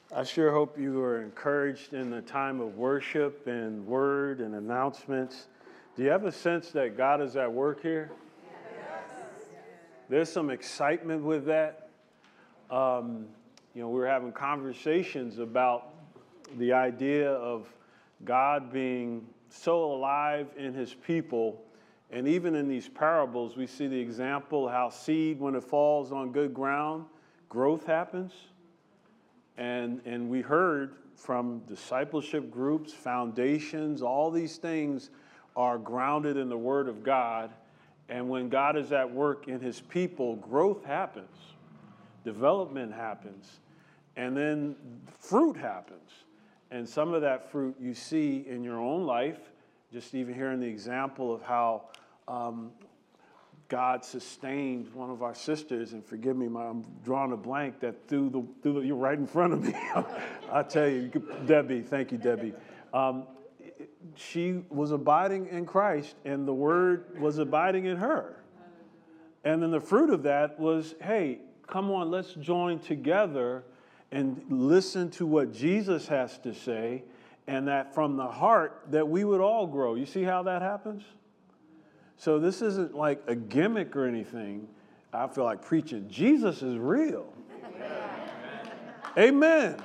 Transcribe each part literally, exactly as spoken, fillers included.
I sure hope you are encouraged in the time of worship and word and announcements. Do you have a sense that God is at work here? Yes. There's some excitement with that. Um, you know, we were having conversations about the idea of God being so alive in his people. And even in these parables, we see the example how seed, when it falls on good ground, growth happens. And, and we heard from discipleship groups, foundations, all these things are grounded in the Word of God. And when God is at work in his people, growth happens, development happens, and then fruit happens. And some of that fruit you see in your own life, just even hearing the example of how um, God sustained one of our sisters, and forgive me, I'm drawing a blank, that through the, through the, you're right in front of me. I tell you, you could, Debbie, thank you, Debbie. Um, she was abiding in Christ, and the word was abiding in her. And then the fruit of that was, hey, come on, let's join together and listen to what Jesus has to say, and that from the heart that we would all grow. You see how that happens? So this isn't like a gimmick or anything. I feel like preaching. Jesus is real. Amen. Amen.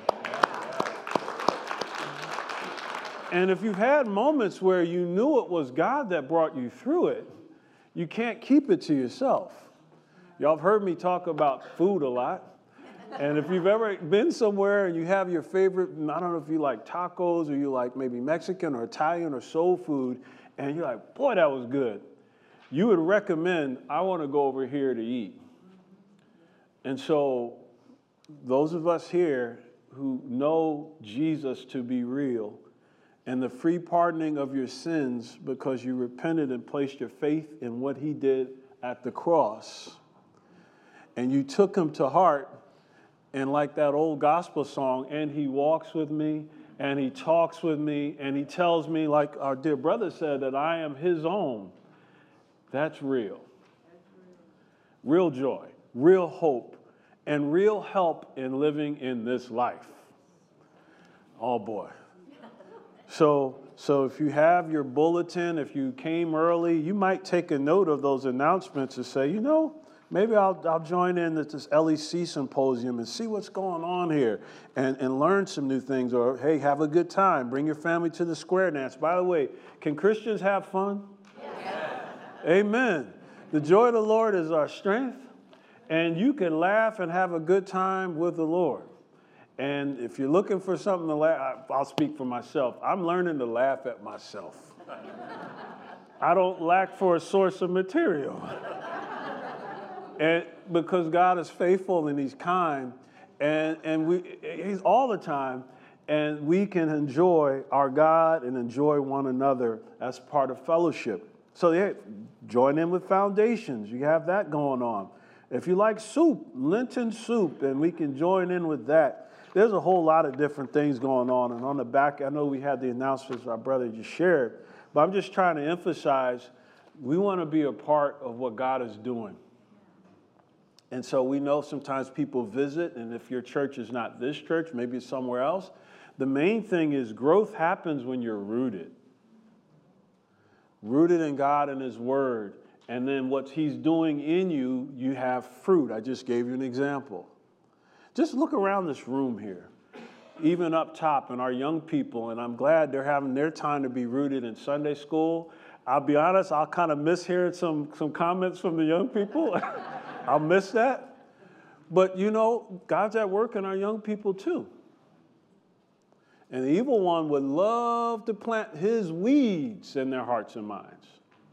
And if you've had moments where you knew it was God that brought you through it, you can't keep it to yourself. Y'all have heard me talk about food a lot. And if you've ever been somewhere and you have your favorite, I don't know if you like tacos or you like maybe Mexican or Italian or soul food, and you're like, boy, that was good. You would recommend, I want to go over here to eat. And so those of us here who know Jesus to be real and the free pardoning of your sins because you repented and placed your faith in what he did at the cross, and you took him to heart, and like that old gospel song, and he walks with me, and he talks with me, and he tells me, like our dear brother said, that I am his own. That's real. Real joy, real hope, and real help in living in this life. Oh boy. So, so if you have your bulletin, if you came early, you might take a note of those announcements and say, you know, maybe I'll, I'll join in at this L E C symposium and see what's going on here and, and learn some new things. Or, hey, have a good time. Bring your family to the square dance. By the way, can Christians have fun? Amen. The joy of the Lord is our strength, and you can laugh and have a good time with the Lord. And if you're looking for something to laugh, I'll speak for myself. I'm learning to laugh at myself. I don't lack for a source of material. And because God is faithful and he's kind, and, and we, he's all the time, and we can enjoy our God and enjoy one another as part of fellowship. So yeah, join in with Foundations. You have that going on. If you like soup, Lenten soup, and we can join in with that. There's a whole lot of different things going on. And on the back, I know we had the announcements our brother just shared, but I'm just trying to emphasize we want to be a part of what God is doing. And so we know sometimes people visit, and if your church is not this church, maybe it's somewhere else. The main thing is growth happens when you're rooted. Rooted in God and his word. And then what he's doing in you, you have fruit. I just gave you an example. Just look around this room here, even up top, and our young people, and I'm glad they're having their time to be rooted in Sunday school. I'll be honest, I'll kind of miss hearing some, some comments from the young people. I'll miss that. But, you know, God's at work in our young people too. And the evil one would love to plant his weeds in their hearts and minds.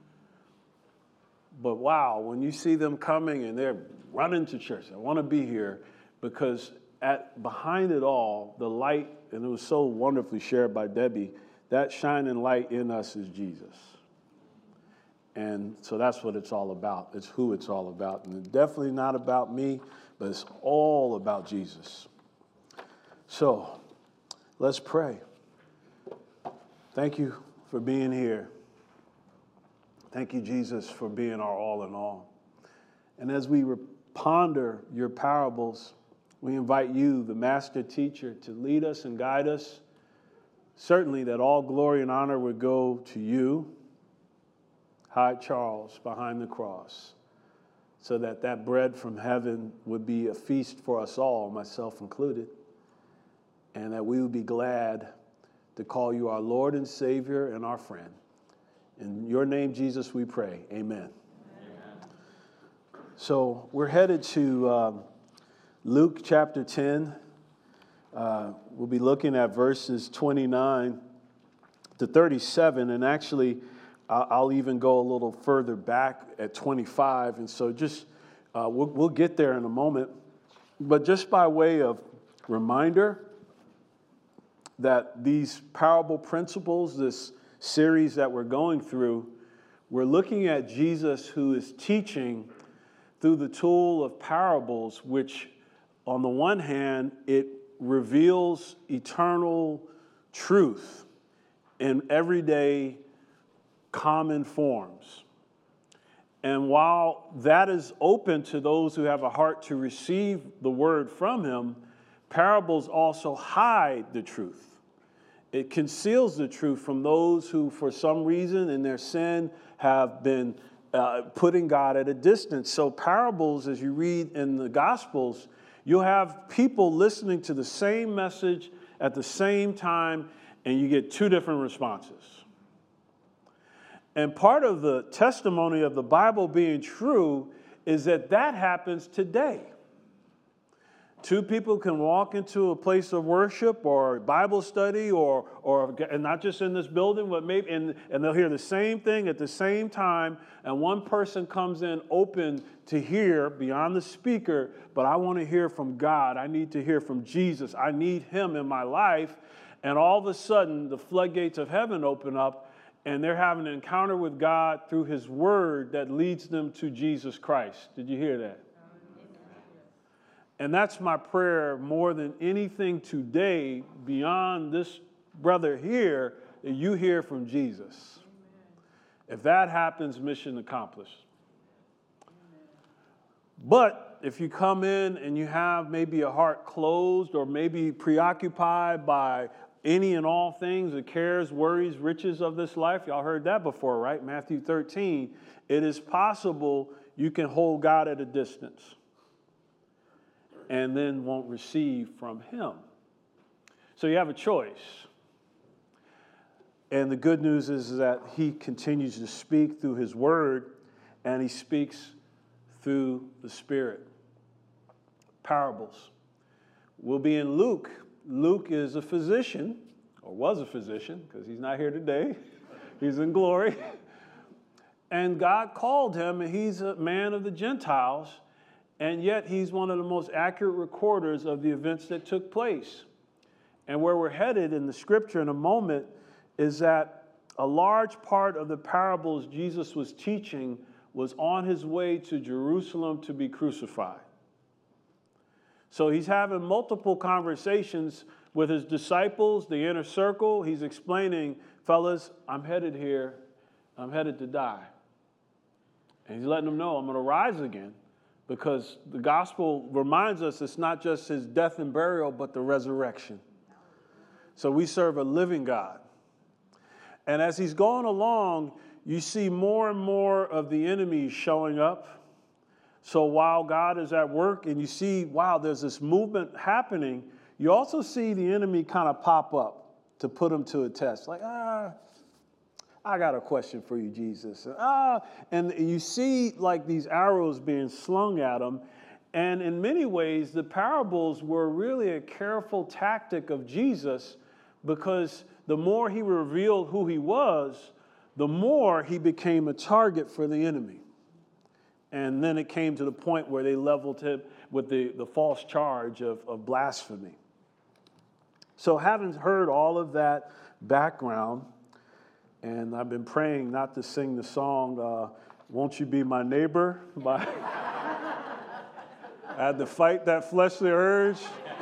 But wow, when you see them coming and they're running to church, I want to be here, because at behind it all, the light, and it was so wonderfully shared by Debbie, that shining light in us is Jesus. And so that's what it's all about. It's who it's all about. And it's definitely not about me, but it's all about Jesus. So let's pray. Thank you for being here. Thank you, Jesus, for being our all in all. And as we ponder your parables, We invite you, the master teacher, to lead us and guide us. Certainly that all glory and honor would go to you, Hyde Charles, behind the cross, so that that bread from heaven would be a feast for us all, myself included, and that we would be glad to call you our Lord and Savior and our friend. In your name, Jesus, we pray. Amen. Amen. So we're headed to um, Luke chapter ten. Uh, we'll be looking at verses twenty-nine to thirty-seven, and actually I'll, I'll even go a little further back at twenty-five, and so just uh, we'll, we'll get there in a moment. But just by way of reminder that these parable principles, this series that we're going through, we're looking at Jesus who is teaching through the tool of parables, which on the one hand, it reveals eternal truth in everyday common forms. And while that is open to those who have a heart to receive the word from him, parables also hide the truth. It conceals the truth from those who, for some reason in their sin, have been uh, putting God at a distance. So parables, as you read in the Gospels, you'll have people listening to the same message at the same time, and you get two different responses. And part of the testimony of the Bible being true is that that happens today. Two people can walk into a place of worship or Bible study, or, or and not just in this building, but maybe, and, and they'll hear the same thing at the same time, and one person comes in open to hear beyond the speaker, but I want to hear from God. I need to hear from Jesus. I need him in my life. And all of a sudden, the floodgates of heaven open up, and they're having an encounter with God through his word that leads them to Jesus Christ. Did you hear that? And that's my prayer more than anything today, beyond this brother here, that you hear from Jesus. Amen. If that happens, mission accomplished. Amen. But if you come in and you have maybe a heart closed, or maybe preoccupied by any and all things, the cares, worries, riches of this life, y'all heard that before, right? Matthew thirteen, it is possible you can hold God at a distance and then won't receive from him. So you have a choice. And the good news is that he continues to speak through his word, and he speaks through the Spirit. Parables. We'll be in Luke. Luke is a physician, or was a physician, because he's not here today. He's in glory. And God called him, and he's a man of the Gentiles, and yet he's one of the most accurate recorders of the events that took place. And where we're headed in the scripture in a moment is that a large part of the parables Jesus was teaching was on his way to Jerusalem to be crucified. So he's having multiple conversations with his disciples, the inner circle. He's explaining, fellas, I'm headed here. I'm headed to die. And he's letting them know I'm going to rise again. Because the gospel reminds us it's not just his death and burial, but the resurrection. So we serve a living God. And as he's going along, you see more and more of the enemy showing up. So while God is at work and you see, wow, there's this movement happening, you also see the enemy kind of pop up to put him to a test. Like, ah, I got a question for you, Jesus. Ah, and you see like these arrows being slung at him. And in many ways, the parables were really a careful tactic of Jesus, because the more he revealed who he was, the more he became a target for the enemy. And then it came to the point where they leveled him with the, the false charge of, of blasphemy. So having heard all of that background, and I've been praying not to sing the song, uh, Won't You Be My Neighbor? By I had to fight that fleshly urge.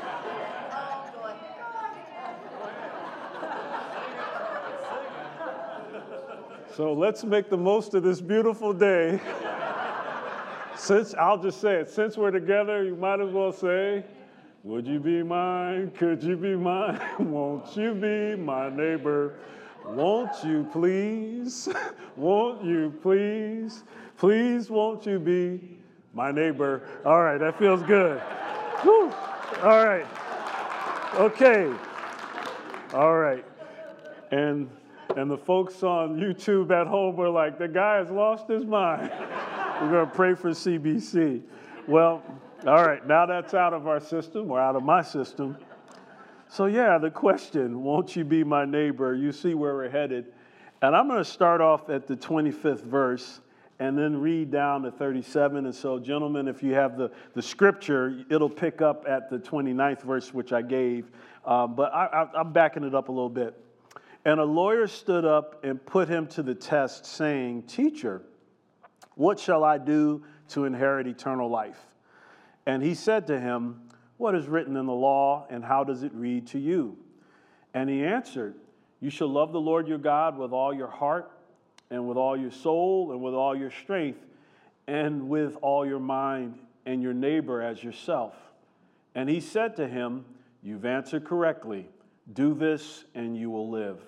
So let's make the most of this beautiful day. Since, I'll just say it, since we're together, you might as well say, Would you be mine? Could you be mine? Won't you be my neighbor? Won't you please? Won't you please? Please, won't you be my neighbor? All right, that feels good. Whew. All right. Okay. All right. And and the folks on YouTube at home were like, the guy has lost his mind. We're going to pray for C B C. Well, all right, now that's out of our system, or out of my system. So yeah, the question, won't you be my neighbor? You see where we're headed. And I'm going to start off at the twenty-fifth verse and then read down to thirty-seven. And so, gentlemen, if you have the, the scripture, it'll pick up at the twenty-ninth verse, which I gave. Um, but I, I, I'm backing it up a little bit. And a lawyer stood up and put him to the test, saying, Teacher, what shall I do to inherit eternal life? And he said to him, What is written in the law, and how does it read to you? And he answered, You shall love the Lord your God with all your heart, and with all your soul, and with all your strength, and with all your mind, and your neighbor as yourself. And he said to him, You've answered correctly. Do this, and you will live.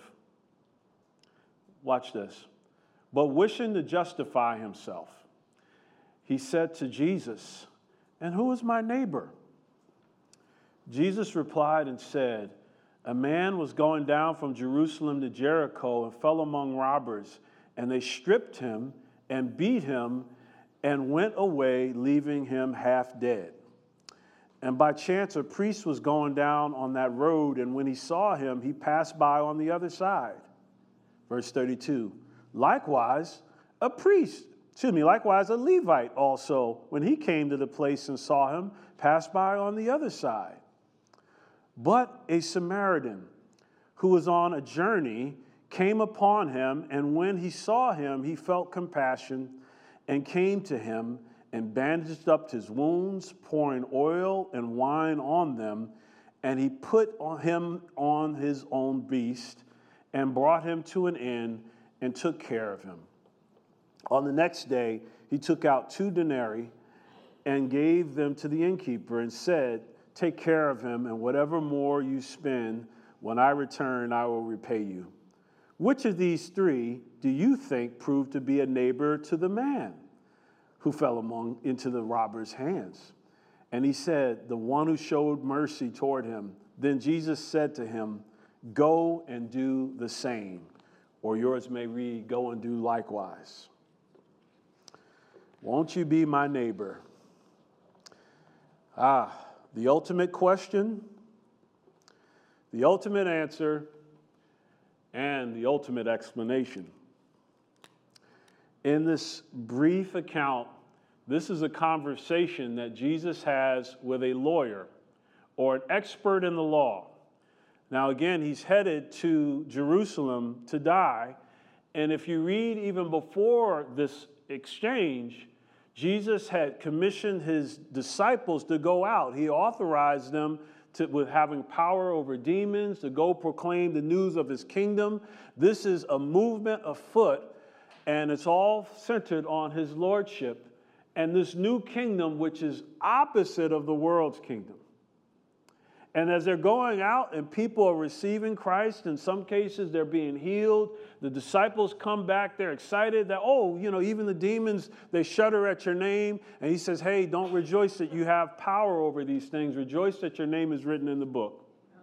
Watch this. But wishing to justify himself, he said to Jesus, And who is my neighbor? Jesus replied and said, A man was going down from Jerusalem to Jericho and fell among robbers, and they stripped him and beat him and went away, leaving him half dead. And by chance, a priest was going down on that road, and when he saw him, he passed by on the other side. Verse thirty-two, likewise, a priest, excuse me, likewise, a Levite also, when he came to the place and saw him, passed by on the other side. But a Samaritan who was on a journey came upon him, and when he saw him, he felt compassion and came to him and bandaged up his wounds, pouring oil and wine on them. And he put on him on his own beast and brought him to an inn and took care of him. On the next day, he took out two denarii and gave them to the innkeeper and said, Take care of him, and whatever more you spend, when I return, I will repay you. Which of these three do you think proved to be a neighbor to the man who fell among into the robber's hands? And he said, The one who showed mercy toward him. Then Jesus said to him, Go and do the same. Or yours may read, Go and do likewise. Won't you be my neighbor? Ah, the ultimate question, the ultimate answer, and the ultimate explanation. In this brief account, this is a conversation that Jesus has with a lawyer or an expert in the law. Now, again, he's headed to Jerusalem to die. And if you read even before this exchange, Jesus had commissioned his disciples to go out. He authorized them to, with having power over demons, to go proclaim the news of his kingdom. This is a movement afoot, and it's all centered on his lordship and this new kingdom, which is opposite of the world's kingdom. And as they're going out and people are receiving Christ, in some cases they're being healed. The disciples come back, they're excited that, oh, you know, even the demons, they shudder at your name. And he says, hey, don't rejoice that you have power over these things. Rejoice that your name is written in the book.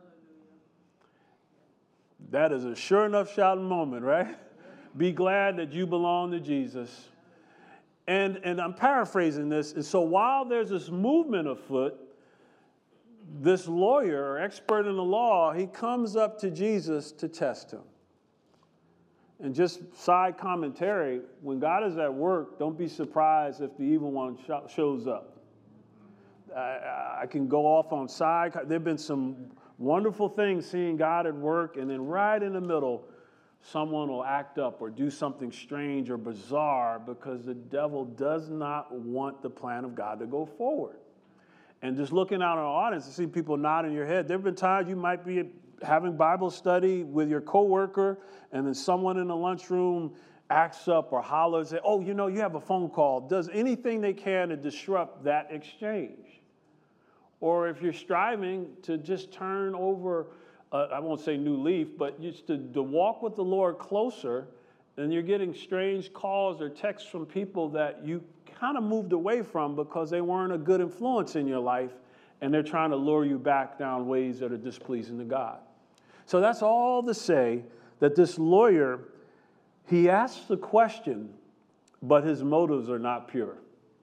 Hallelujah. That is a sure enough shouting moment, right? Be glad that you belong to Jesus. And, and I'm paraphrasing this. And so while there's this movement afoot, this lawyer or expert in the law, he comes up to Jesus to test him. And just side commentary, when God is at work, don't be surprised if the evil one sh- shows up. I, I can go off on side. There have been some wonderful things seeing God at work, and then right in the middle, someone will act up or do something strange or bizarre because the devil does not want the plan of God to go forward. And just looking out in the audience and see people nodding your head. There have been times you might be having Bible study with your coworker, and then someone in the lunchroom acts up or hollers, say, oh, you know, you have a phone call. Does anything they can to disrupt that exchange. or if you're striving to just turn over, uh, I won't say new leaf, but just to, to walk with the Lord closer, and you're getting strange calls or texts from people that you kind of moved away from because they weren't a good influence in your life, and they're trying to lure you back down ways that are displeasing to God. So that's all to say that this lawyer, he asks the question, but his motives are not pure.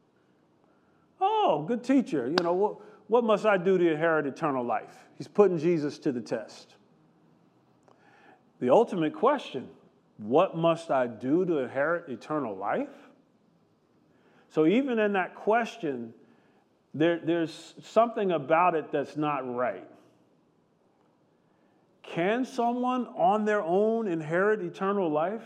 Oh, good teacher, you know, what, what must I do to inherit eternal life? He's putting Jesus to the test. The ultimate question, what must I do to inherit eternal life? So even in that question, there, there's something about it that's not right. Can someone on their own inherit eternal life?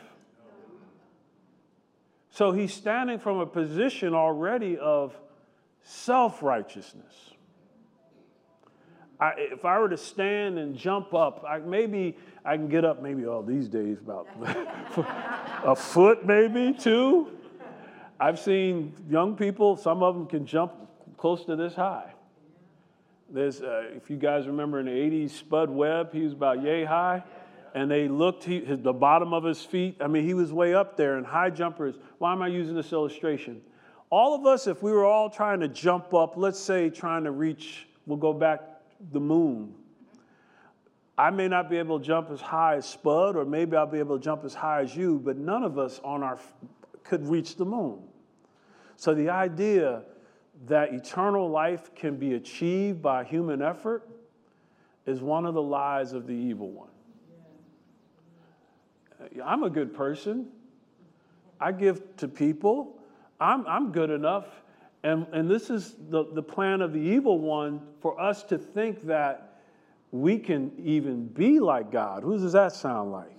So he's standing from a position already of self-righteousness. I, if I were to stand and jump up, I, maybe I can get up maybe all these days about a foot, maybe two. I've seen young people, some of them can jump close to this high. There's, uh, if you guys remember in the eighties, Spud Webb, he was about yay high. And they looked, he, his, the bottom of his feet, I mean, he was way up there. And high jumpers, why am I using this illustration? All of us, if we were all trying to jump up, let's say trying to reach, we'll go back the moon. I may not be able to jump as high as Spud, or maybe I'll be able to jump as high as you, but none of us on our could reach the moon. So the idea that eternal life can be achieved by human effort is one of the lies of the evil one. I'm a good person. I give to people. I'm, I'm good enough. And, and this is the, the plan of the evil one for us to think that we can even be like God. Who does that sound like?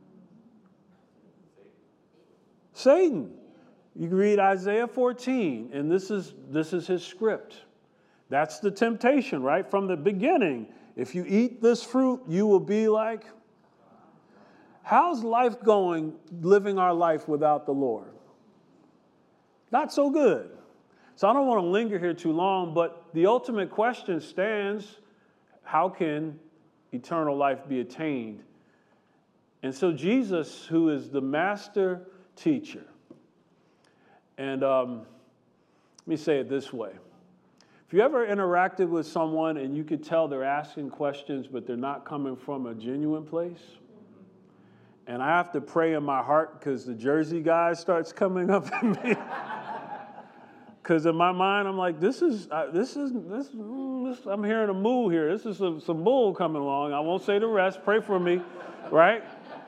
Satan. You can read Isaiah fourteen, and this is, this is his script. That's the temptation, right? From the beginning. If you eat this fruit, you will be like... How's life going, living our life without the Lord? Not so good. So I don't want to linger here too long, but the ultimate question stands, how can eternal life be attained? And so Jesus, who is the master teacher, and um, let me say it this way. If you ever interacted with someone and you could tell they're asking questions, but they're not coming from a genuine place, and I have to pray in my heart because the Jersey guy starts coming up in me. Because in my mind, I'm like, this is, uh, this is, this, mm, this, I'm hearing a moo here. This is some, some bull coming along. I won't say the rest. Pray for me, right?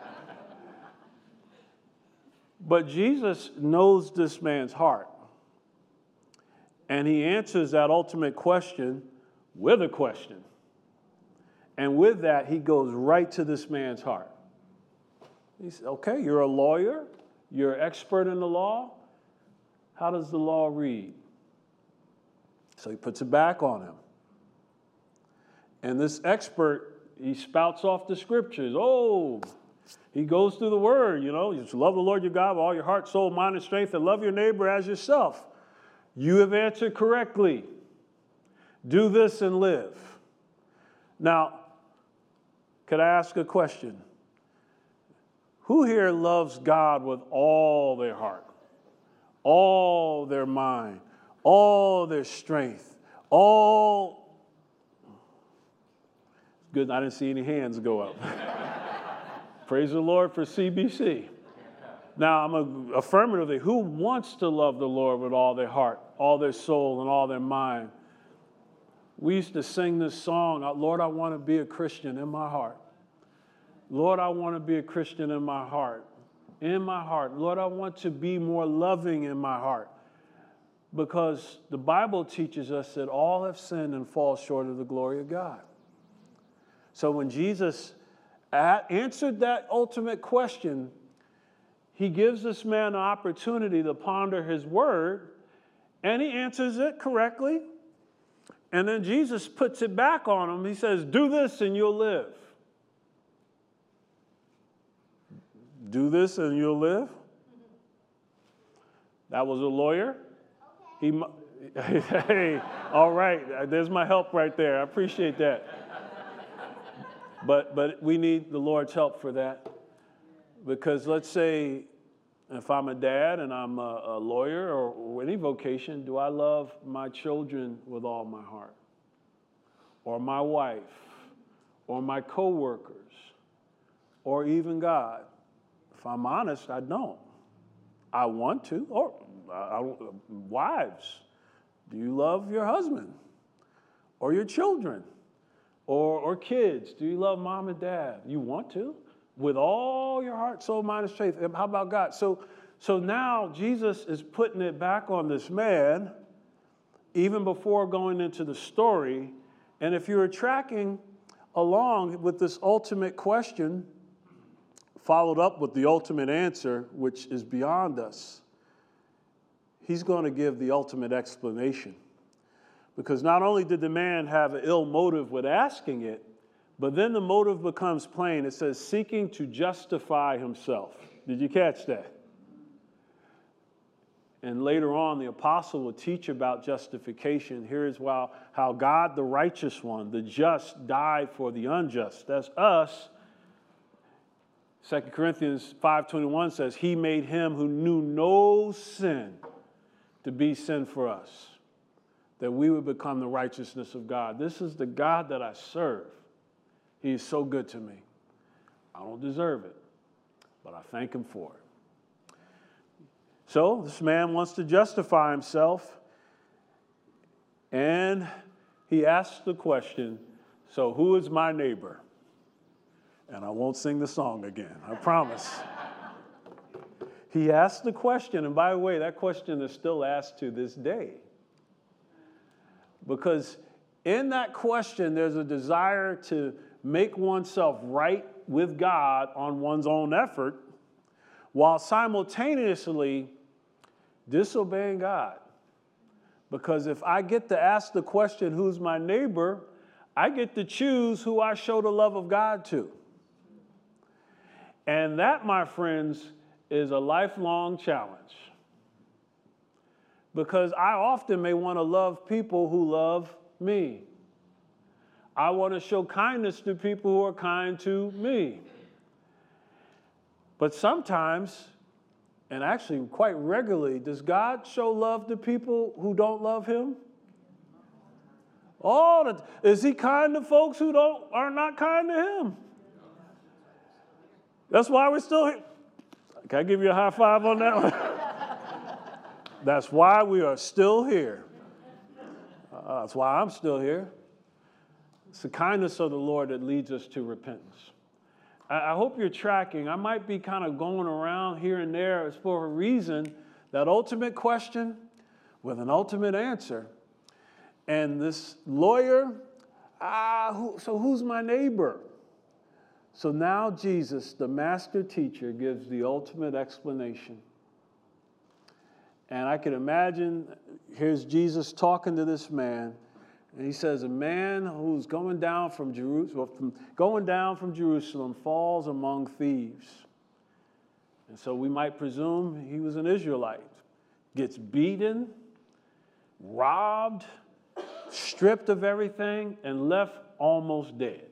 But Jesus knows this man's heart. And he answers that ultimate question with a question. And with that, he goes right to this man's heart. He said, okay, you're a lawyer. You're an expert in the law. How does the law read? So he puts it back on him. And this expert, he spouts off the scriptures. Oh, he goes through the word, you know. You just love the Lord your God with all your heart, soul, mind, and strength, and love your neighbor as yourself. You have answered correctly. Do this and live. Now, could I ask a question? Who here loves God with all their heart, all their mind, all their strength, all... Good, I didn't see any hands go up. Praise the Lord for C B C. Now, I'm a, affirmatively, who wants to love the Lord with all their heart, all their soul, and all their mind? We used to sing this song, Lord, I want to be a Christian in my heart. Lord, I want to be a Christian in my heart. In my heart. Lord, I want to be more loving in my heart. Because the Bible teaches us that all have sinned and fall short of the glory of God. So when Jesus answered that ultimate question, he gives this man an opportunity to ponder his word, and he answers it correctly. And then Jesus puts it back on him. He says, do this and you'll live. Do this and you'll live. That was a lawyer. He, Hey, all right. There's my help right there. I appreciate that. But but we need the Lord's help for that. Because let's say if I'm a dad and I'm a, a lawyer or, or any vocation, do I love my children with all my heart? Or my wife? Or my coworkers? Or even God? If I'm honest, I don't. I want to. Or I, I, wives, do you love your husband? Or your children? Or, or kids, do you love mom and dad? You want to? With all your heart, soul, mind, and strength. How about God? So, so now Jesus is putting it back on this man, even before going into the story. And if you're tracking along with this ultimate question, followed up with the ultimate answer, which is beyond us, he's going to give the ultimate explanation. Because not only did the man have an ill motive with asking it, but then the motive becomes plain. It says, seeking to justify himself. Did you catch that? And later on, the apostle will teach about justification. Here's how, how God, the righteous one, the just, died for the unjust. That's us. Second Corinthians five twenty-one says, he made him who knew no sin to be sin for us, that we would become the righteousness of God. This is the God that I serve. He is so good to me. I don't deserve it, but I thank him for it. So this man wants to justify himself, and he asks the question, so who is my neighbor? And I won't sing the song again, I promise. He asked the question, and by the way, that question is still asked to this day. Because in that question, there's a desire to make oneself right with God on one's own effort, while simultaneously disobeying God. Because if I get to ask the question, who's my neighbor, I get to choose who I show the love of God to. And that, my friends, is a lifelong challenge. Because I often may want to love people who love me. I want to show kindness to people who are kind to me. But sometimes, and actually quite regularly, does God show love to people who don't love him? Oh, is he kind to folks who don't are not kind to him? That's why we're still here. Can I give you a high five on that one? That's why we are still here. Uh, that's why I'm still here. It's the kindness of the Lord that leads us to repentance. I, I hope you're tracking. I might be kind of going around here and there. It's for a reason. That ultimate question with an ultimate answer. And this lawyer, ah, who, so who's my neighbor? So now Jesus, the master teacher, gives the ultimate explanation. And I can imagine, here's Jesus talking to this man, and he says, a man who's going down from Jerusalem, from, going down from Jerusalem falls among thieves. And so we might presume he was an Israelite. Gets beaten, robbed, stripped of everything, and left almost dead.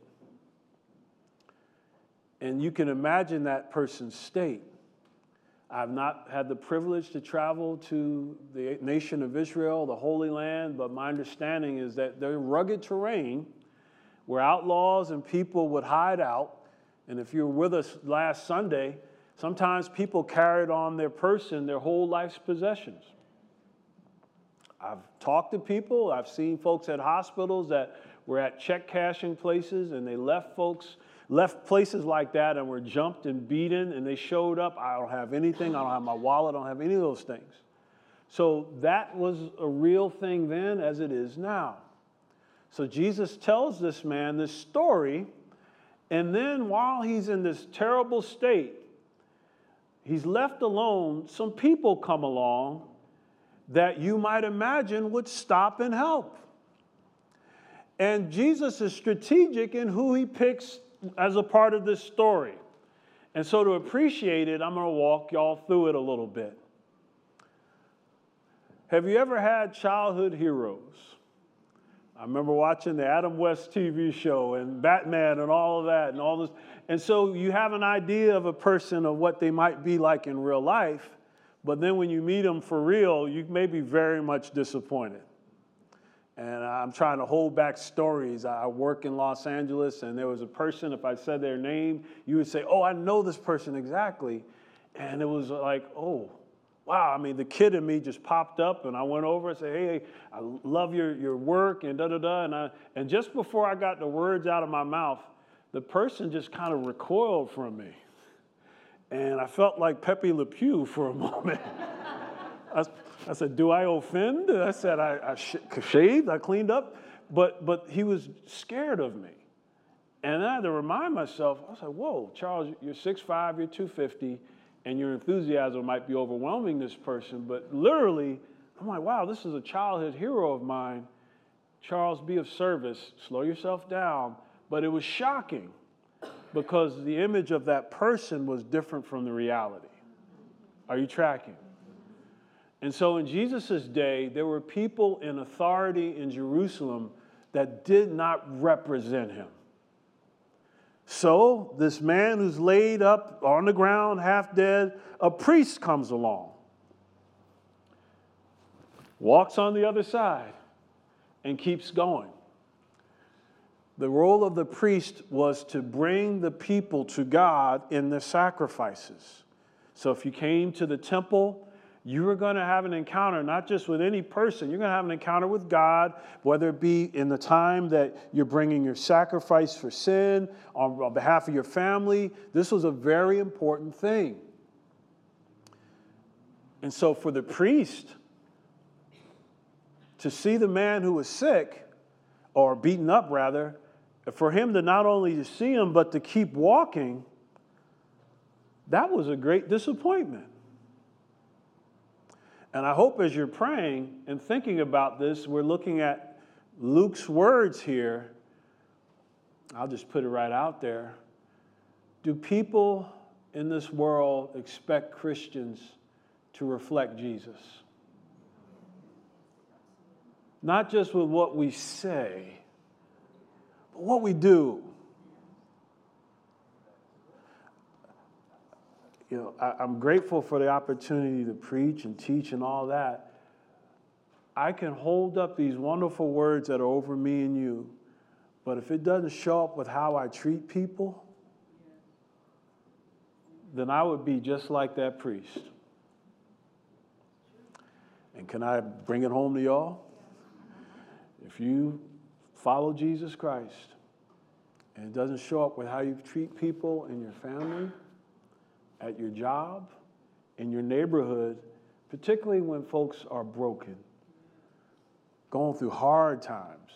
And you can imagine that person's state. I've not had the privilege to travel to the nation of Israel, the Holy Land, but my understanding is that they're rugged terrain where outlaws and people would hide out. And if you were with us last Sunday, sometimes people carried on their person their whole life's possessions. I've talked to people, I've seen folks at hospitals that were at check cashing places, and they left folks left places like that and were jumped and beaten, and they showed up. I don't have anything. I don't have my wallet. I don't have any of those things. So that was a real thing then as it is now. So Jesus tells this man this story, and then while he's in this terrible state, he's left alone. Some people come along that you might imagine would stop and help. And Jesus is strategic in who he picks as a part of this story. And so to appreciate it, I'm going to walk y'all through it a little bit. Have you ever had childhood heroes? I remember watching the Adam West T V show and Batman and all of that and all this. And so you have an idea of a person of what they might be like in real life, but then when you meet them for real, you may be very much disappointed. And I'm trying to hold back stories. I work in Los Angeles, and there was a person, if I said their name, you would say, oh, I know this person exactly. And it was like, oh, wow. I mean, the kid in me just popped up, and I went over and said, hey, I love your, your work, and da-da-da. And, I, and just before I got the words out of my mouth, the person just kind of recoiled from me. And I felt like Pepe Le Pew for a moment. I, I said, do I offend? I said, I, I sh- shaved, I cleaned up. But, but he was scared of me. And I had to remind myself, I was like, whoa, Charles, you're six five, you're two fifty, and your enthusiasm might be overwhelming this person. But literally, I'm like, wow, this is a childhood hero of mine. Charles, be of service. Slow yourself down. But it was shocking because the image of that person was different from the reality. Are you tracking? And so in Jesus' day, there were people in authority in Jerusalem that did not represent him. So this man who's laid up on the ground, half dead, a priest comes along, walks on the other side, and keeps going. The role of the priest was to bring the people to God in the sacrifices. So if you came to the temple, you were going to have an encounter, not just with any person. You're going to have an encounter with God, whether it be in the time that you're bringing your sacrifice for sin, on, on behalf of your family. This was a very important thing. And so for the priest to see the man who was sick, or beaten up rather, for him to not only to see him, but to keep walking, that was a great disappointment. And I hope as you're praying and thinking about this, we're looking at Luke's words here. I'll just put it right out there. Do people in this world expect Christians to reflect Jesus? Not just with what we say, but what we do. You know, I, I'm grateful for the opportunity to preach and teach and all that. I can hold up these wonderful words that are over me and you, but if it doesn't show up with how I treat people, then I would be just like that priest. And can I bring it home to y'all? If you follow Jesus Christ and it doesn't show up with how you treat people in your family, at your job, in your neighborhood, particularly when folks are broken, going through hard times.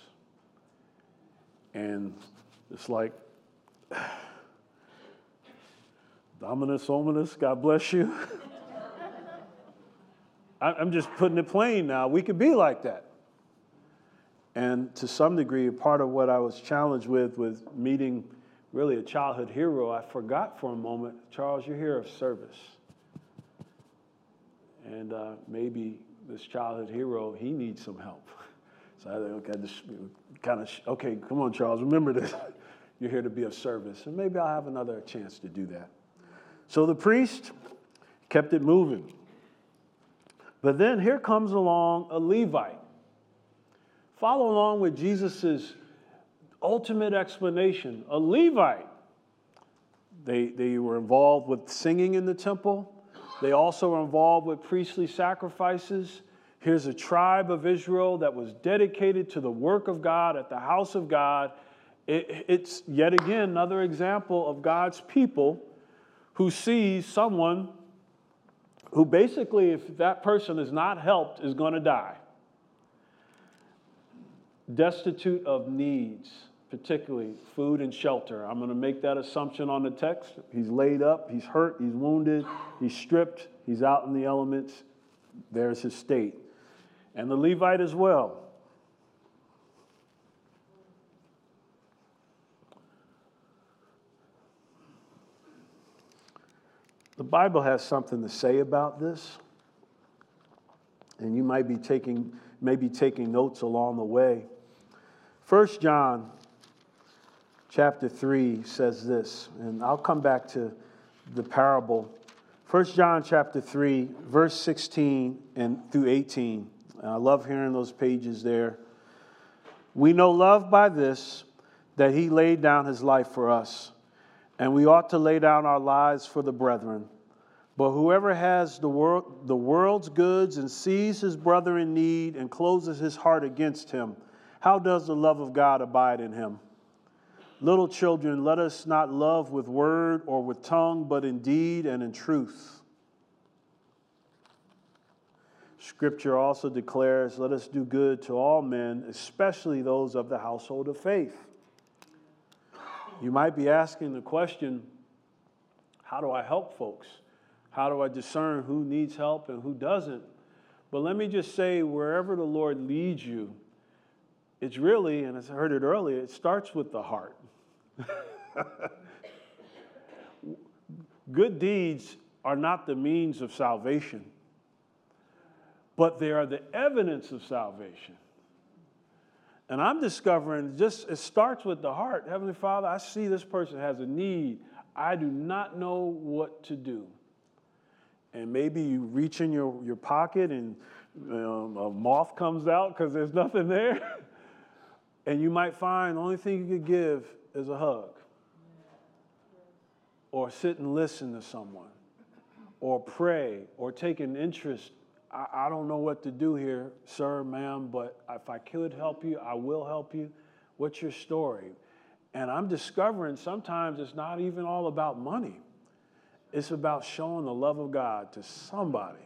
And it's like, Dominus Ominous, God bless you. I'm just putting it plain now. We could be like that. And to some degree, part of what I was challenged with, with meeting really a childhood hero, I forgot for a moment, Charles, you're here of service. And uh, maybe this childhood hero, he needs some help. So I think, okay, just kind of, okay, come on, Charles, remember this. You're here to be of service. And maybe I'll have another chance to do that. So the priest kept it moving. But then here comes along a Levite. Follow along with Jesus's ultimate explanation. A Levite. They, they were involved with singing in the temple. They also were involved with priestly sacrifices. Here's a tribe of Israel that was dedicated to the work of God at the house of God. It, it's yet again another example of God's people who sees someone who basically, if that person is not helped, is going to die. Destitute of needs, particularly food and shelter. I'm going to make that assumption on the text. He's laid up, he's hurt, he's wounded, he's stripped, he's out in the elements. There's his state. And the Levite as well. The Bible has something to say about this. And you might be taking, maybe taking notes along the way. First John chapter three says this, and I'll come back to the parable. First John chapter three, verse sixteen and through eighteen. And I love hearing those pages there. We know love by this, that he laid down his life for us, and we ought to lay down our lives for the brethren. But whoever has the world, the world's goods and sees his brother in need and closes his heart against him, how does the love of God abide in him? Little children, let us not love with word or with tongue, but in deed and in truth. Scripture also declares, let us do good to all men, especially those of the household of faith. You might be asking the question, how do I help folks? How do I discern who needs help and who doesn't? But let me just say, wherever the Lord leads you, it's really, and I heard it earlier, it starts with the heart. Good deeds are not the means of salvation, but they are the evidence of salvation. And I'm discovering just it starts with the heart. Heavenly Father, I see this person has a need. I do not know what to do. And maybe you reach in your, your pocket and um, a moth comes out because there's nothing there. And you might find the only thing you could give is a hug. Or sit and listen to someone. Or pray. Or take an interest. I, I don't know what to do here, sir, ma'am, but if I could help you, I will help you. What's your story? And I'm discovering sometimes it's not even all about money. It's about showing the love of God to somebody.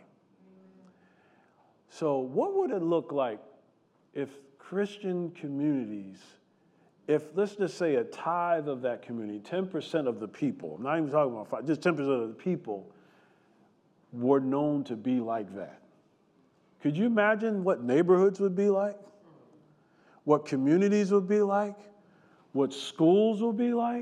So what would it look like if Christian communities, if let's just say a tithe of that community, ten percent of the people, I'm not even talking about five, just ten percent of the people were known to be like that? Could you imagine what neighborhoods would be like? What communities would be like? What schools would be like?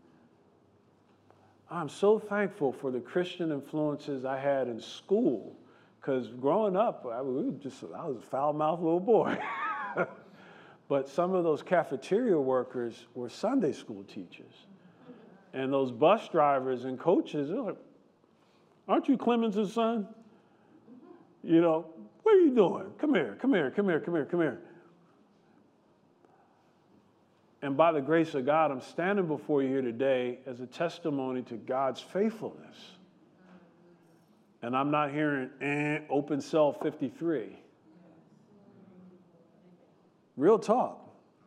I'm so thankful for the Christian influences I had in school, because growing up, I was just I was a foul-mouthed little boy. But some of those cafeteria workers were Sunday school teachers. And those bus drivers and coaches, they're like, aren't you Clemens' son? You know, what are you doing? Come here, come here, come here, come here, come here. And by the grace of God, I'm standing before you here today as a testimony to God's faithfulness. And I'm not hearing, eh, open cell fifty-three. Real talk.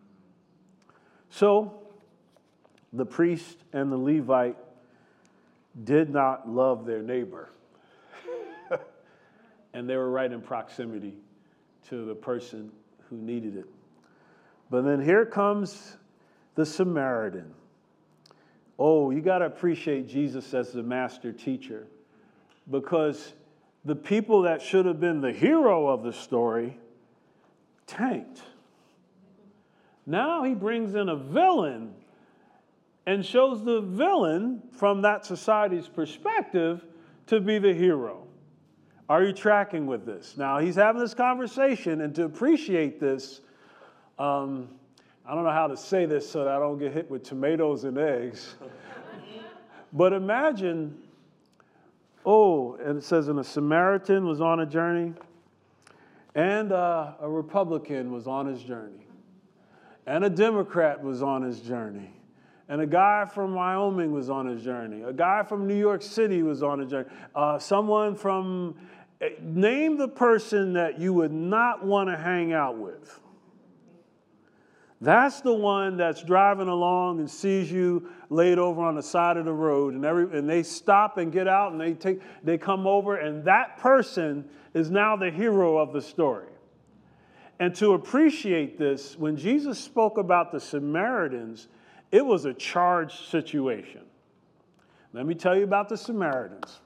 So, the priest and the Levite did not love their neighbor. And they were right in proximity to the person who needed it. But then here comes the Samaritan. Oh, you got to appreciate Jesus as the master teacher, because the people that should have been the hero of the story tanked. Now he brings in a villain and shows the villain from that society's perspective to be the hero. Are you tracking with this? Now he's having this conversation, and to appreciate this, um, I don't know how to say this so that I don't get hit with tomatoes and eggs. But imagine, oh, and it says, and a Samaritan was on a journey, and uh, a Republican was on his journey, and a Democrat was on his journey, and a guy from Wyoming was on his journey, a guy from New York City was on his journey, uh, someone from, name the person that you would not want to hang out with. That's the one that's driving along and sees you laid over on the side of the road, and every and they stop and get out and they take they come over, and that person is now the hero of the story. And to appreciate this, when Jesus spoke about the Samaritans, it was a charged situation. Let me tell you about the Samaritans.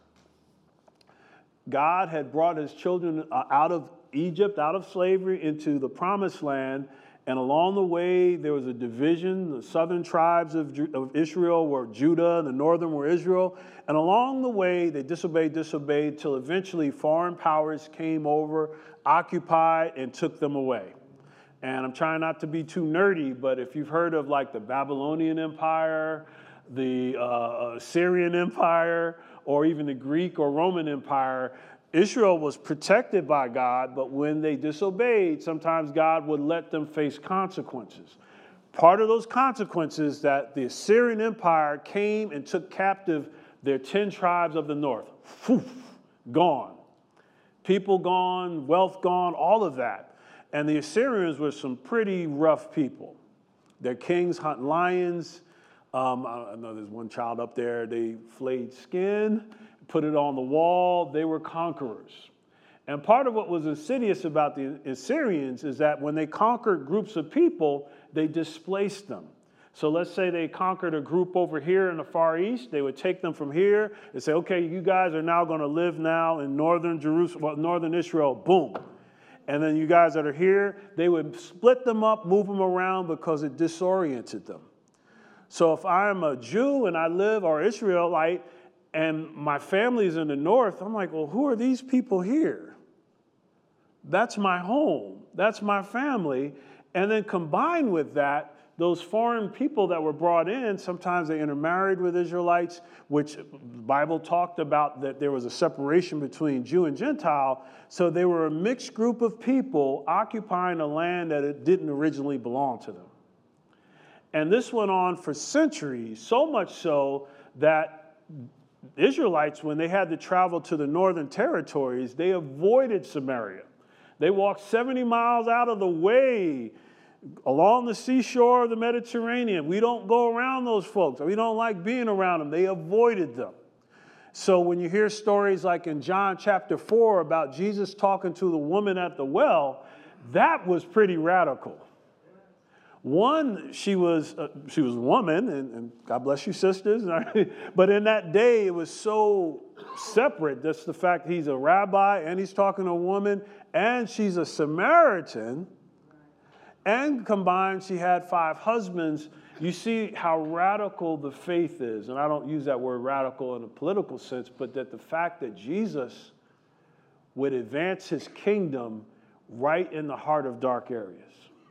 God had brought his children out of Egypt, out of slavery, into the promised land. And along the way, there was a division. The southern tribes of, Ju- of Israel were Judah, and the northern were Israel. And along the way, they disobeyed, disobeyed, till eventually foreign powers came over, occupied, and took them away. And I'm trying not to be too nerdy, but if you've heard of like the Babylonian Empire, the uh, Assyrian Empire, or even the Greek or Roman Empire, Israel was protected by God, but when they disobeyed, sometimes God would let them face consequences. Part of those consequences that the Assyrian Empire came and took captive their ten tribes of the north. Whew, gone. People gone, wealth gone, all of that. And the Assyrians were some pretty rough people. Their kings hunt lions. Um, I know there's one child up there. They flayed skin, put it on the wall. They were conquerors. And part of what was insidious about the Assyrians is that when they conquered groups of people, they displaced them. So let's say they conquered a group over here in the Far East. They would take them from here and say, okay, you guys are now going to live now in northern Jerusalem, well, northern Israel, boom. And then you guys that are here, they would split them up, move them around because it disoriented them. So if I'm a Jew and I live, or Israelite, and my family's in the north, I'm like, well, who are these people here? That's my home. That's my family. And then combined with that, those foreign people that were brought in, sometimes they intermarried with Israelites, which the Bible talked about that there was a separation between Jew and Gentile. So they were a mixed group of people occupying a land that it didn't originally belong to them. And this went on for centuries, so much so that Israelites, when they had to travel to the northern territories, they avoided Samaria. They walked seventy miles out of the way along the seashore of the Mediterranean. We don't go around those folks. We don't like being around them. They avoided them. So when you hear stories like in John chapter four about Jesus talking to the woman at the well, that was pretty radical. One, she was uh, she was a woman, and, and God bless you, sisters. But in that day, it was so separate. That's the fact he's a rabbi, and he's talking to a woman, and she's a Samaritan. And combined, she had five husbands. You see how radical the faith is. And I don't use that word radical in a political sense, but that the fact that Jesus would advance his kingdom right in the heart of dark areas.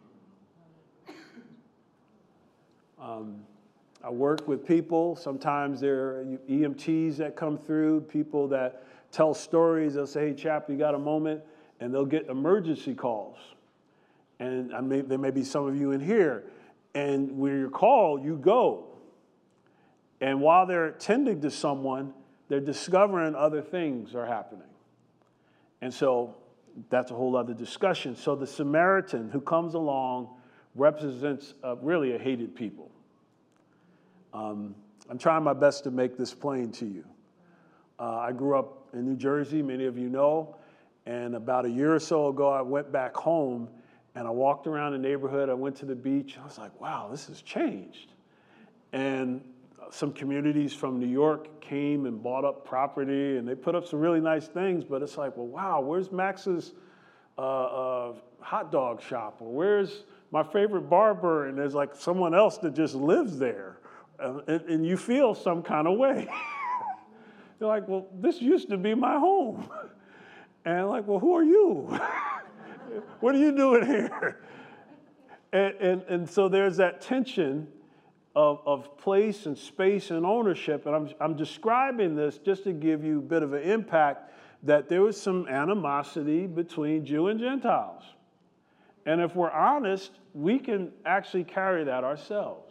Um, I work with people. Sometimes there are E M Ts that come through, people that tell stories. They'll say, hey, chap, you got a moment? And they'll get emergency calls. And I may, there may be some of you in here. And when you're called, you go. And while they're tending to someone, they're discovering other things are happening. And so that's a whole other discussion. So the Samaritan who comes along represents uh, really a hated people. Um, I'm trying my best to make this plain to you. Uh, I grew up in New Jersey, many of you know, and about a year or so ago, I went back home and I walked around the neighborhood. I went to the beach. I was like, wow, this has changed. And some communities from New York came and bought up property, and they put up some really nice things, but it's like, well, wow, where's Max's uh, uh, hot dog shop? Or where's my favorite barber? And there's like someone else that just lives there. Uh, and, and you feel some kind of way. You're like, well, this used to be my home. And I'm like, well, who are you? What are you doing here? And, and, and so there's that tension of, of place and space and ownership. And I'm, I'm describing this just to give you a bit of an impact that there was some animosity between Jew and Gentiles. And if we're honest, we can actually carry that ourselves.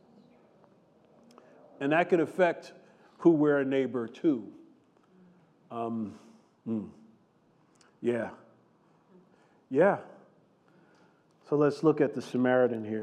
And that could affect who we're a neighbor to. Um, mm, yeah. Yeah. So let's look at the Samaritan here.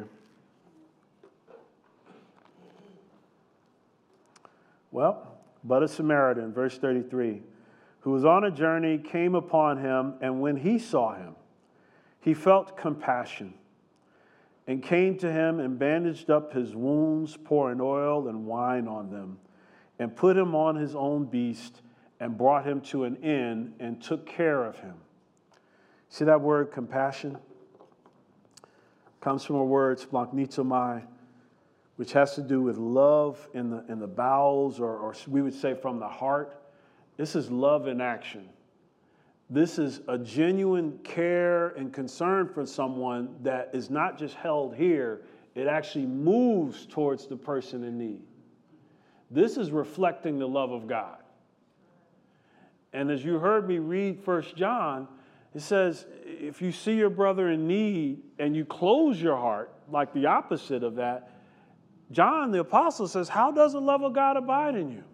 Well, but a Samaritan, verse thirty-three, who was on a journey, came upon him, and when he saw him, he felt compassion and came to him and bandaged up his wounds, pouring oil and wine on them, and put him on his own beast and brought him to an inn and took care of him. See that word, compassion? comes from a word, splanchnizomai, which has to do with love in the, in the bowels, or, or we would say from the heart. This is love in action. This is a genuine care and concern for someone that is not just held here, it actually moves towards the person in need. This is reflecting the love of God. And as you heard me read First John, it says, if you see your brother in need and you close your heart, like the opposite of that, John, the apostle, says, how does the love of God abide in you?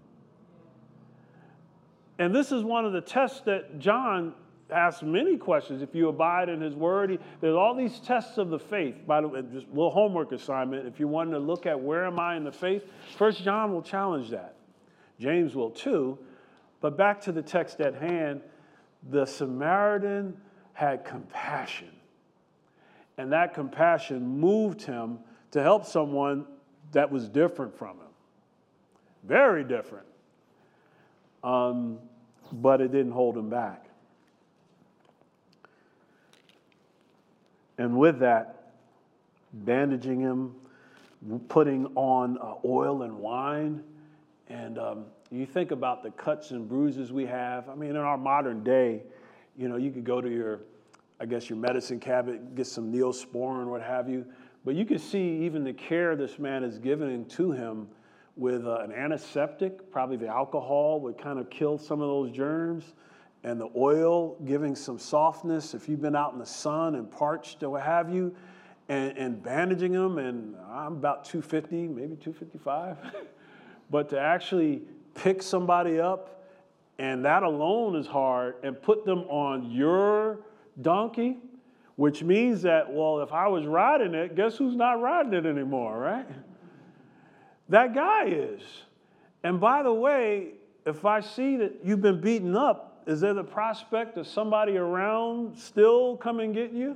And this is one of the tests that John asks many questions. If you abide in his word, he, there's all these tests of the faith. By the way, just a little homework assignment. If you wanted to look at where am I in the faith, First John will challenge that. James will too. But back to the text at hand, the Samaritan had compassion. And that compassion moved him to help someone that was different from him. Very different. Um, but it didn't hold him back. And with that, bandaging him, putting on uh, oil and wine, and um, you think about the cuts and bruises we have. I mean, in our modern day, you know, you could go to your, I guess, your medicine cabinet, get some Neosporin, what have you, but you can see even the care this man is giving to him with uh, an antiseptic. Probably the alcohol would kind of kill some of those germs, and the oil giving some softness if you've been out in the sun and parched or what have you, and, and bandaging them. And I'm about two fifty, maybe two fifty-five, but to actually pick somebody up, and that alone is hard, and put them on your donkey, which means that, well, if I was riding it, guess who's not riding it anymore, right? That guy is. And by the way, if I see that you've been beaten up, is there the prospect of somebody around still come and get you?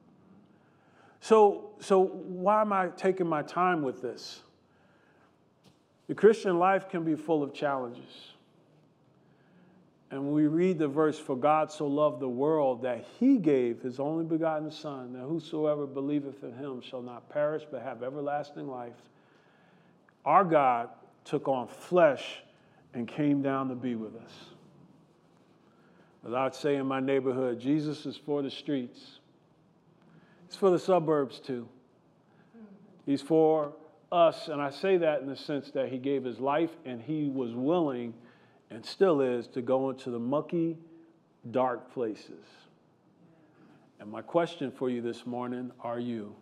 So, so why am I taking my time with this? The Christian life can be full of challenges. And when we read the verse, for God so loved the world that he gave his only begotten Son, that whosoever believeth in him shall not perish but have everlasting life. Our God took on flesh and came down to be with us. As I'd say in my neighborhood, Jesus is for the streets. He's for the suburbs too. He's for us, and I say that in the sense that he gave his life and he was willing and still is to go into the mucky, dark places. And my question for you this morning, are you?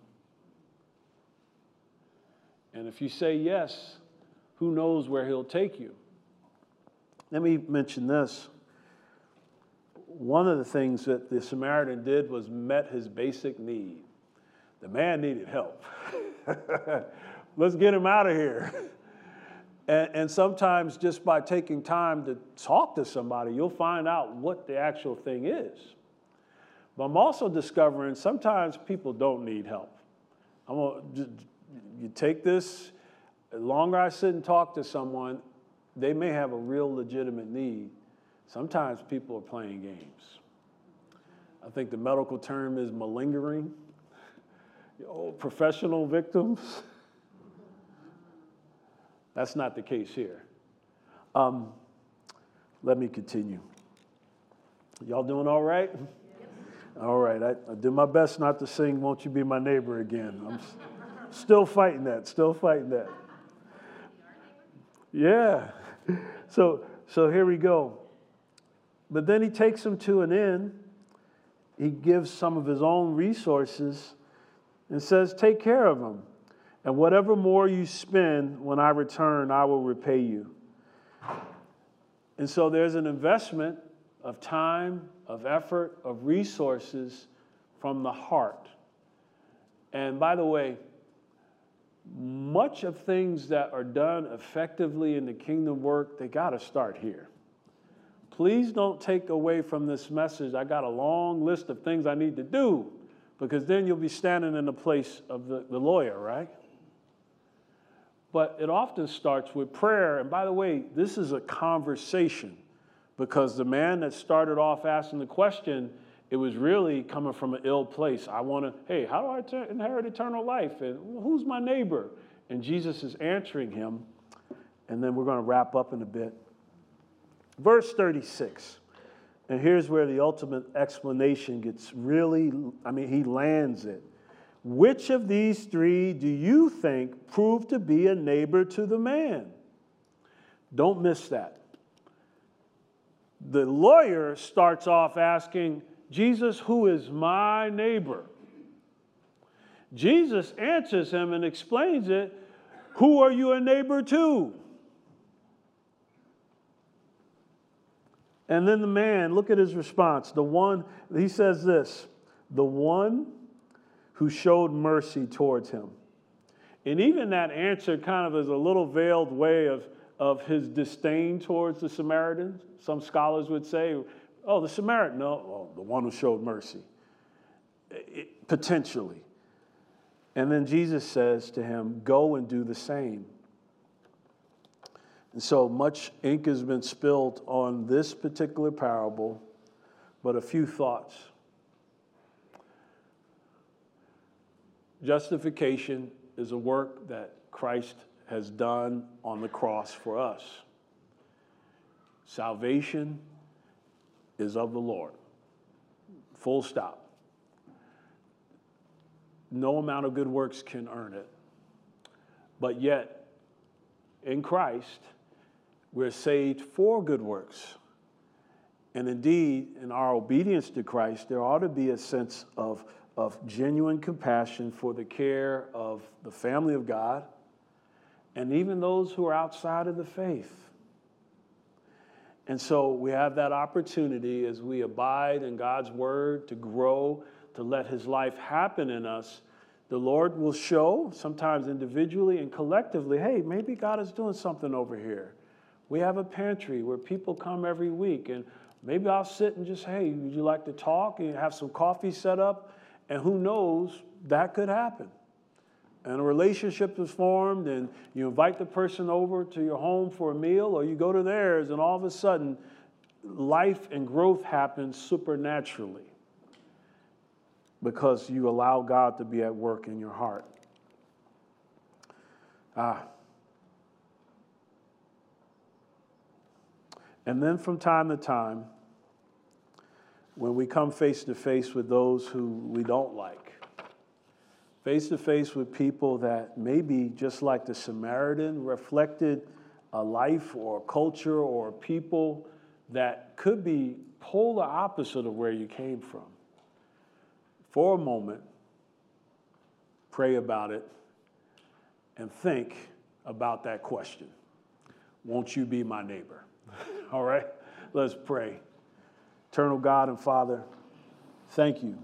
And if you say yes, who knows where he'll take you? Let me mention this. One of the things that the Samaritan did was met his basic need. The man needed help. Let's get him out of here. And, and sometimes just by taking time to talk to somebody, you'll find out what the actual thing is. But I'm also discovering sometimes people don't need help. I'm gonna just, you take this, the longer I sit and talk to someone, they may have a real legitimate need. Sometimes people are playing games. I think the medical term is malingering. Oh, professional victims. That's not the case here. Um, let me continue. Y'all doing all right? All right. I, I did my best not to sing Won't You Be My Neighbor again. I'm s- still fighting that, still fighting that. Yeah. So, so here we go. But then he takes him to an inn. He gives some of his own resources and says, take care of him. And whatever more you spend, when I return, I will repay you. And so there's an investment of time, of effort, of resources from the heart. And by the way, much of things that are done effectively in the kingdom work, they got to start here. Please don't take away from this message, I got a long list of things I need to do, because then you'll be standing in the place of the, the lawyer, right? But it often starts with prayer. And by the way, this is a conversation, because the man that started off asking the question It was really coming from an ill place. I want to, hey, how do I ter- inherit eternal life? And who's my neighbor? And Jesus is answering him. And then we're going to wrap up in a bit. Verse thirty-six. And here's where the ultimate explanation gets really, I mean, he lands it. Which of these three do you think proved to be a neighbor to the man? Don't miss that. The lawyer starts off asking, Jesus, who is my neighbor? Jesus answers him and explains it. Who are you a neighbor to? And then the man, look at his response. The one, he says this, the one who showed mercy towards him. And even that answer kind of is a little veiled way of, of his disdain towards the Samaritan. Some scholars would say, oh, the Samaritan, no, oh, the one who showed mercy, it, potentially. And then Jesus says to him, go and do the same. And so much ink has been spilled on this particular parable, but a few thoughts. Justification is a work that Christ has done on the cross for us. Salvation is of the Lord. Full stop. No amount of good works can earn it. But yet, in Christ, we're saved for good works. And indeed, in our obedience to Christ, there ought to be a sense of, of genuine compassion for the care of the family of God and even those who are outside of the faith. And so we have that opportunity as we abide in God's word to grow, to let his life happen in us. The Lord will show, sometimes individually and collectively, hey, maybe God is doing something over here. We have a pantry where people come every week, and maybe I'll sit and just, hey, would you like to talk? And have some coffee set up, and who knows, that could happen. And a relationship is formed, and you invite the person over to your home for a meal, or you go to theirs, and all of a sudden, life and growth happens supernaturally because you allow God to be at work in your heart. Ah. And then from time to time, when we come face to face with those who we don't like, face to face with people that maybe, just like the Samaritan, reflected a life or a culture or a people that could be polar opposite of where you came from. For a moment, pray about it and think about that question. Won't you be my neighbor? All right, let's pray. Eternal God and Father, thank you.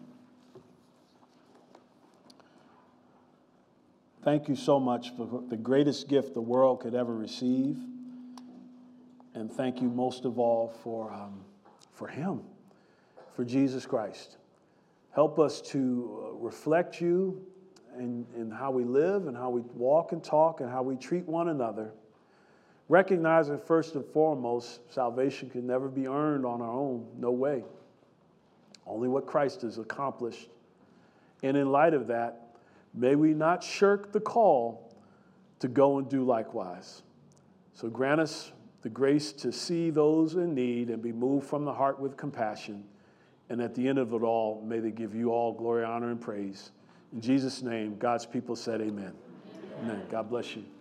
Thank you so much for the greatest gift the world could ever receive. And thank you most of all for, um, for him, for Jesus Christ. Help us to reflect you in, in how we live and how we walk and talk and how we treat one another. Recognizing first and foremost, salvation can never be earned on our own. No way. Only what Christ has accomplished. And in light of that, may we not shirk the call to go and do likewise. So grant us the grace to see those in need and be moved from the heart with compassion. And at the end of it all, may they give you all glory, honor, and praise. In Jesus' name, God's people said amen. Amen. Amen. God bless you.